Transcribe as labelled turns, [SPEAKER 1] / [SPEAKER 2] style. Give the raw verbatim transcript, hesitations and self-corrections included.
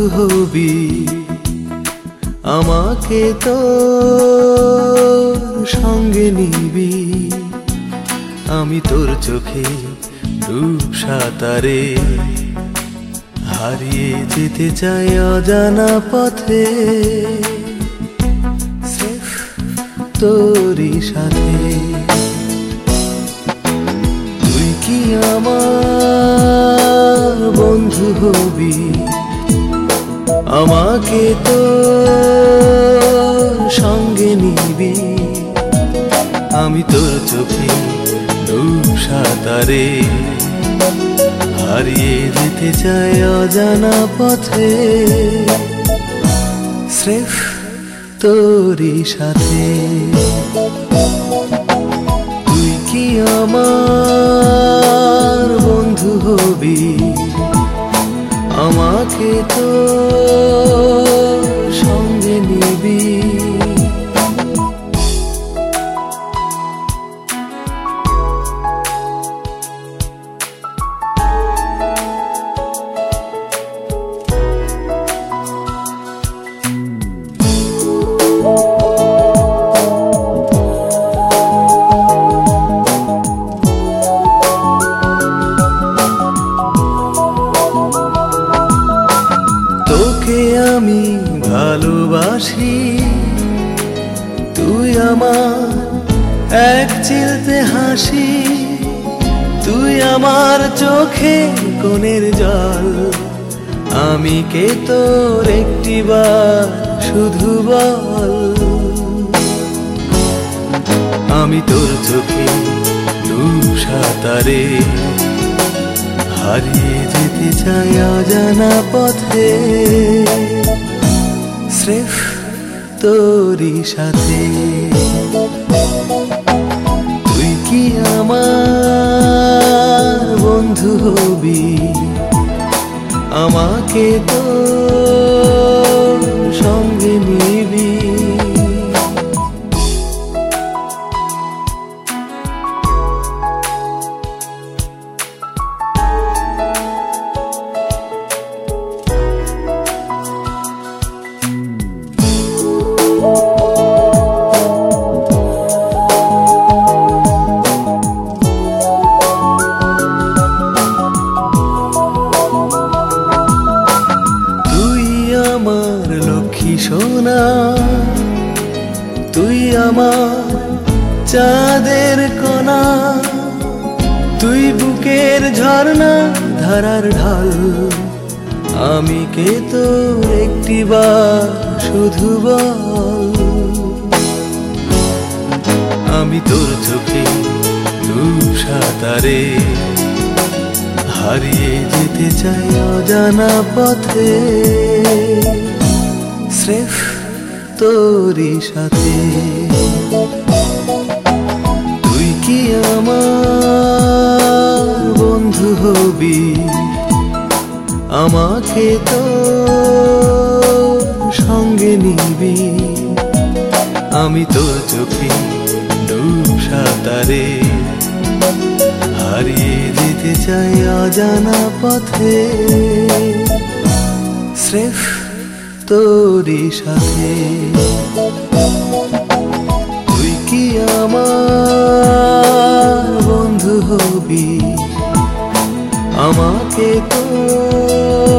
[SPEAKER 1] হবি, আমাকে তো সঙ্গে নিবি। আমি তোর চোখে ডুব সাঁতারে হারিয়ে যেতে চাই অজানা পথে, স্রেফ তোরই সাথে। তুই কি আমার বন্ধু হবি, আমাকে তো সঙ্গে নিবি। আমি তোর চোখে ডুব সাঁতারে হারিয়ে যেতে চাই অজানা পথে, স্রেফ তোরই সাথে। তুই কি আমার বন্ধু হবি, আমাকে তো সঙ্গে নিবি। তোকে আমি ভালোবাসি, তুই আমার এক চিলতে হাসি। তুই আমার চোখে কোণের জল, আমি কে তোর একটিবার শুধু বল। আমি তোর চোখে ডুব সাঁতারে হারিয়ে যেতে চাই অজানা পথে, স্রেফ তোরই সাথে। তুই কি আমার বন্ধু হবি, আমাকে তো সঙ্গে নিবি। আমার লক্ষ্মী সোনা, তুই আমার চাঁদের কোনা। তুই বুকের ঝর্ণা ধারার ঢাল, আমি কে তোর একটিবার শুধু বল। আমি তোর চোখে ডুব সাঁতারে হারিয়ে যেতে চাই অজানা পথে, স্রেফ তোরই সাথে। তুই কি আমার বন্ধু হবি, আমাকে তো সঙ্গে নিবি। আমি তোর চোখে ডুব সাঁতারে হারিয়ে যেতে চাই অজানা পথে, স্রেফ তোরই সাথে। তুই কি আমার বন্ধু হবি, আমাকে তো